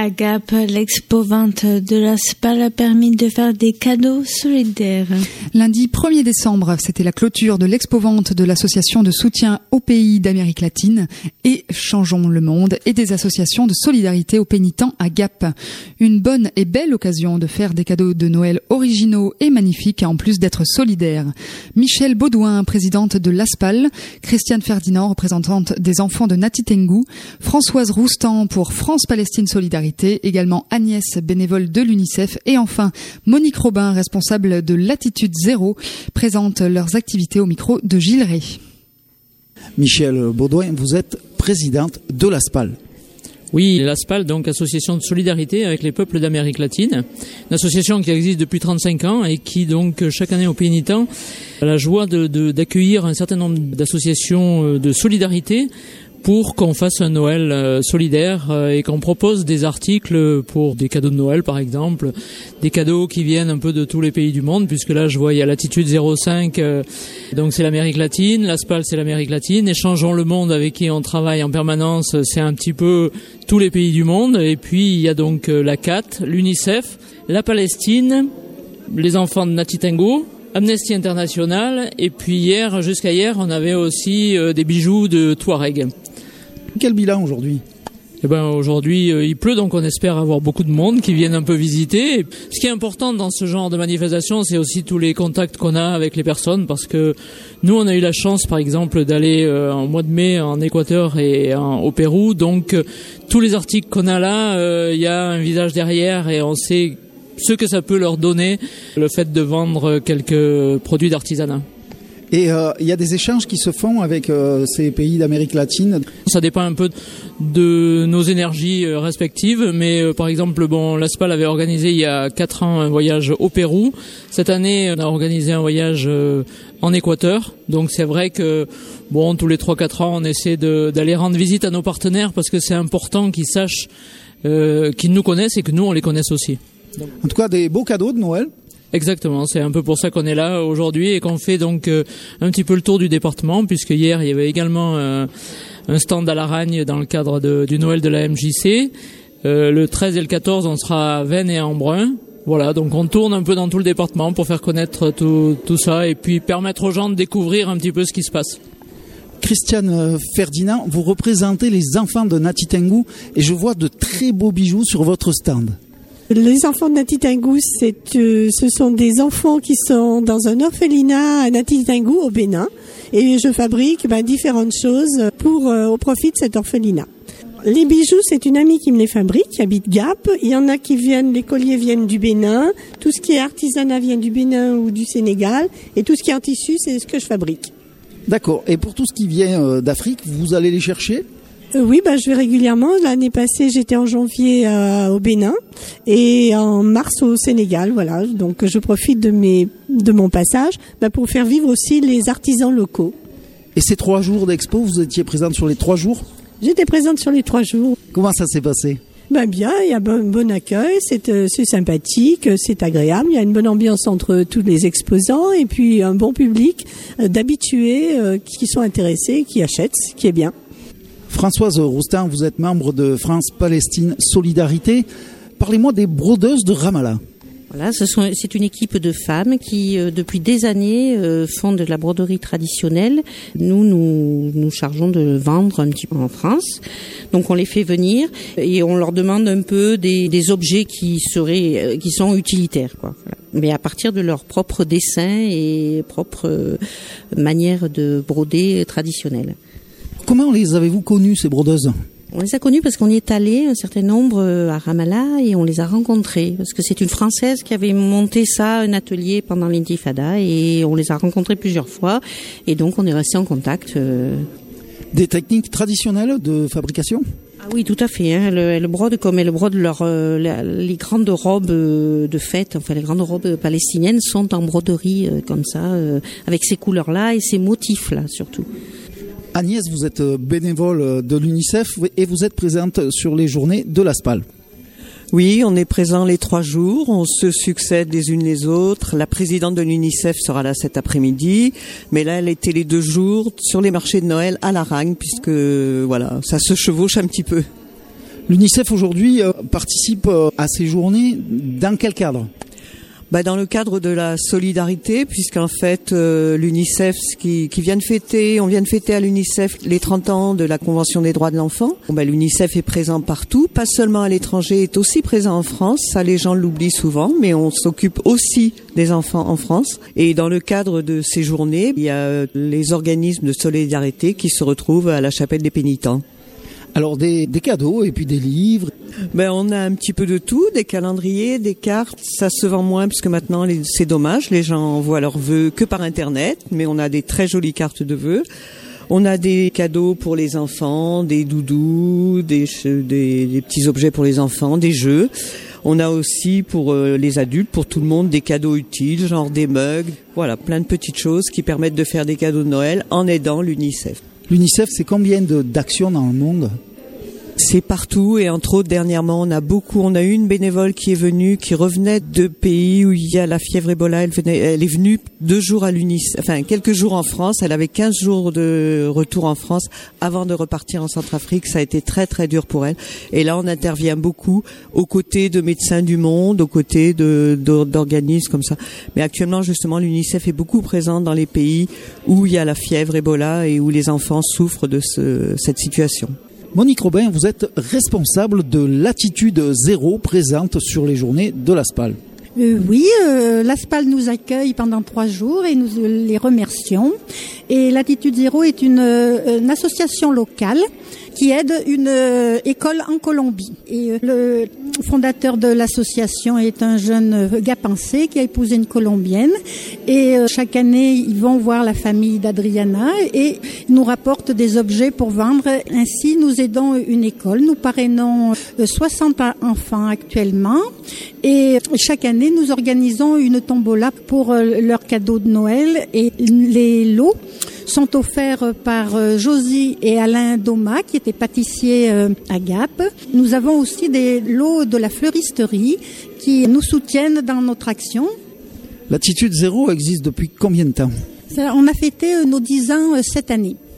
À Gap, l'expo-vente de la SPAL a permis de faire des cadeaux solidaires. Lundi 1er décembre, c'était la clôture de l'expo-vente de l'association de soutien aux pays d'Amérique latine et Changeons le monde et des associations de solidarité aux pénitents à Gap. Une bonne et belle occasion de faire des cadeaux de Noël originaux et magnifiques en plus d'être solidaires. Michèle Baudouin, présidente de l'ASPAL, Christiane Ferdinand, représentante des enfants de Nati Tengu, Françoise Roustan pour France-Palestine Solidarité, également Agnès, bénévole de l'UNICEF, et enfin Monique Robin, responsable de Latitude Zéro, présentent leurs activités au micro de Gilles Ray. Michèle Baudouin, vous êtes présidente de l'ASPAL. Oui, l'ASPAL, donc association de solidarité avec les peuples d'Amérique latine, une association qui existe depuis 35 ans et qui donc chaque année au Pénitent a la joie d'accueillir un certain nombre d'associations de solidarité pour qu'on fasse un Noël solidaire et qu'on propose des articles pour des cadeaux de Noël par exemple, des cadeaux qui viennent un peu de tous les pays du monde, puisque là je vois il y a Latitude 05, donc c'est l'Amérique latine, l'ASPAL c'est l'Amérique latine, et Changeons le monde avec qui on travaille en permanence, c'est un petit peu tous les pays du monde, et puis il y a donc la CAT, l'UNICEF, la Palestine, les enfants de Nati Tengu, Amnesty International, et puis jusqu'à hier, on avait aussi des bijoux de Touareg. Quel bilan aujourd'hui ? Aujourd'hui, il pleut, donc on espère avoir beaucoup de monde qui viennent un peu visiter. Ce qui est important dans ce genre de manifestation, c'est aussi tous les contacts qu'on a avec les personnes, parce que nous, on a eu la chance, par exemple, d'aller en mois de mai en Équateur et au Pérou. Donc, tous les articles qu'on a là, il y a un visage derrière et on sait ce que ça peut leur donner, le fait de vendre quelques produits d'artisanat. Et il y a des échanges qui se font avec ces pays d'Amérique latine. Ça dépend un peu de nos énergies respectives, mais par exemple, l'ASPAL avait organisé il y a 4 ans un voyage au Pérou. Cette année, on a organisé un voyage en Équateur. Donc c'est vrai que tous les 3-4 ans, on essaie d'aller rendre visite à nos partenaires, parce que c'est important qu'ils sachent qu'ils nous connaissent et que nous, on les connaisse aussi. En tout cas, des beaux cadeaux de Noël. Exactement, c'est un peu pour ça qu'on est là aujourd'hui et qu'on fait donc un petit peu le tour du département, puisque hier il y avait également un stand à Laragne dans le cadre du Noël de la MJC. Le 13 et le 14 on sera à Vennes et à Embrun. Voilà, donc on tourne un peu dans tout le département pour faire connaître tout ça et puis permettre aux gens de découvrir un petit peu ce qui se passe. Christiane Ferdinand, vous représentez les enfants de Nati Tengu et je vois de très beaux bijoux sur votre stand. Les enfants de Nati Tengu, ce sont des enfants qui sont dans un orphelinat à Nati Tengu au Bénin, et je fabrique différentes choses au profit de cet orphelinat. Les bijoux, c'est une amie qui me les fabrique, qui habite Gap. Il y en a les colliers viennent du Bénin, tout ce qui est artisanat vient du Bénin ou du Sénégal, et tout ce qui est en tissu, c'est ce que je fabrique. D'accord. Et pour tout ce qui vient d'Afrique, vous allez les chercher ? Oui, je vais régulièrement. L'année passée, j'étais en janvier au Bénin et en mars au Sénégal. Voilà, donc je profite de mon passage pour faire vivre aussi les artisans locaux. Et ces 3 jours d'expo, vous étiez présente sur les 3 jours ? J'étais présente sur les 3 jours. Comment ça s'est passé ? Bien, il y a un bon accueil, c'est sympathique, c'est agréable, il y a une bonne ambiance entre tous les exposants et puis un bon public d'habitués qui sont intéressés, qui achètent, ce qui est bien. Françoise Roustin, vous êtes membre de France-Palestine Solidarité. Parlez-moi des brodeuses de Ramallah. Voilà, c'est une équipe de femmes qui, depuis des années, font de la broderie traditionnelle. Nous chargeons de vendre un petit peu en France. Donc on les fait venir et on leur demande un peu des objets qui sont utilitaires, quoi. Voilà. Mais à partir de leurs propres dessins et propres manières de broder traditionnelles. Comment les avez-vous connues, ces brodeuses ? On les a connues parce qu'on y est allé un certain nombre à Ramallah et on les a rencontrées. Parce que c'est une Française qui avait monté un atelier pendant l'intifada et on les a rencontrées plusieurs fois. Et donc on est resté en contact. Des techniques traditionnelles de fabrication ? Ah oui, tout à fait. Elle brode comme elle brode les grandes robes de fête. Enfin, les grandes robes palestiniennes sont en broderie comme ça, avec ces couleurs-là et ces motifs-là surtout. Agnès, vous êtes bénévole de l'UNICEF et vous êtes présente sur les journées de l'ASPAL. Oui, on est présent les 3 jours, on se succède les unes les autres. La présidente de l'UNICEF sera là cet après-midi, mais là elle était les 2 jours sur les marchés de Noël à Laragne, puisque ça se chevauche un petit peu. L'UNICEF aujourd'hui participe à ces journées dans quel cadre ? Dans le cadre de la solidarité, puisqu'en fait l'UNICEF qui vient de fêter, on vient de fêter à l'UNICEF les 30 ans de la Convention des droits de l'enfant. L'UNICEF est présent partout, pas seulement à l'étranger, est aussi présent en France. Ça, les gens l'oublient souvent, mais on s'occupe aussi des enfants en France. Et dans le cadre de ces journées, il y a les organismes de solidarité qui se retrouvent à la chapelle des pénitents. Alors des cadeaux et puis des livres. On a un petit peu de tout, des calendriers, des cartes. Ça se vend moins puisque maintenant c'est dommage, les gens envoient leurs vœux que par internet, mais on a des très jolies cartes de vœux. On a des cadeaux pour les enfants, des doudous, des petits objets pour les enfants, des jeux. On a aussi pour les adultes, pour tout le monde, des cadeaux utiles, genre des mugs. Voilà, plein de petites choses qui permettent de faire des cadeaux de Noël en aidant l'UNICEF. L'UNICEF, c'est combien d'actions dans le monde ? C'est partout et entre autres dernièrement on a eu une bénévole qui est venue, qui revenait de pays où il y a la fièvre Ebola. Elle est venue 2 jours à l'UNICEF, quelques jours en France. Elle avait 15 jours de retour en France avant de repartir en Centrafrique. Ça a été très très dur pour elle. Et là on intervient beaucoup aux côtés de Médecins du Monde, aux côtés d'organismes comme ça. Mais actuellement justement l'UNICEF est beaucoup présente dans les pays où il y a la fièvre Ebola et où les enfants souffrent de cette situation. Monique Robin, vous êtes responsable de Latitude Zéro présente sur les journées de l'ASPAL. Oui, l'ASPAL nous accueille pendant 3 jours et nous les remercions. Et Latitude Zéro est une association locale qui aide une école en Colombie. Et le fondateur de l'association est un jeune Gapençais qui a épousé une Colombienne. Et chaque année, ils vont voir la famille d'Adriana et nous rapportent des objets pour vendre. Ainsi, nous aidons une école. Nous parrainons 60 enfants actuellement. Et chaque année, nous organisons une tombola pour leurs cadeaux de Noël. Et les lots sont offerts par Josie et Alain Doma, qui étaient pâtissiers à Gap. Nous avons aussi des lots de la fleuristerie qui nous soutiennent dans notre action. Latitude Zéro existe depuis combien de temps ? On a fêté nos 10 ans cette année.